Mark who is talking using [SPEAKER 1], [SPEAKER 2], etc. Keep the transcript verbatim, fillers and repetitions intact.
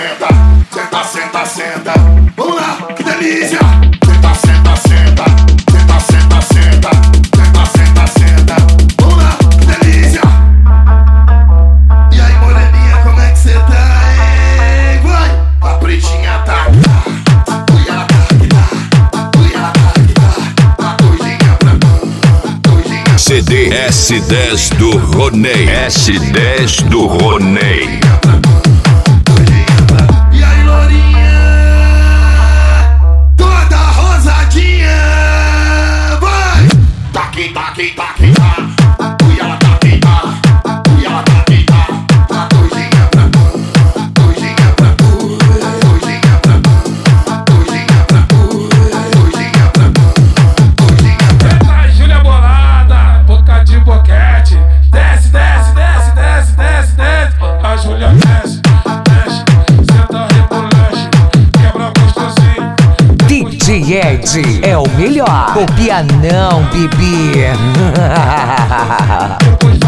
[SPEAKER 1] senta, senta, senta, senta. Vamos lá, que delícia. Senta, senta, senta, senta, senta, senta, senta, senta, senta. Vamos lá, que delícia. E aí, moreninha, como é que cê tá, hein? Vai, a pretinha tá. Ui, ela tá que tá. Ui, ela tá que tá. A coisinha pra mim, coisinha.
[SPEAKER 2] C D S dez do Roney. S dez do Roney.
[SPEAKER 1] E aí, lourinha, toda rosadinha, vai! Taqui, taqui, taqui, tá. Ui, ela tá aqui, tá. Ui, ela tá aqui, tá. Uma coisinha pra tu, coisinha pra tu, coisinha pra tu, coisinha pra tu, coisinha pra tu, coisinha pra tu.
[SPEAKER 3] Eita, Júlia bolada, boca de boquete. Desce, desce, desce, desce, desce, desce. A Júlia desce, desce, senta, rebolece, quebra gostosinho.
[SPEAKER 4] D J Ed é o melhor. Copia não, bebê.
[SPEAKER 3] Depois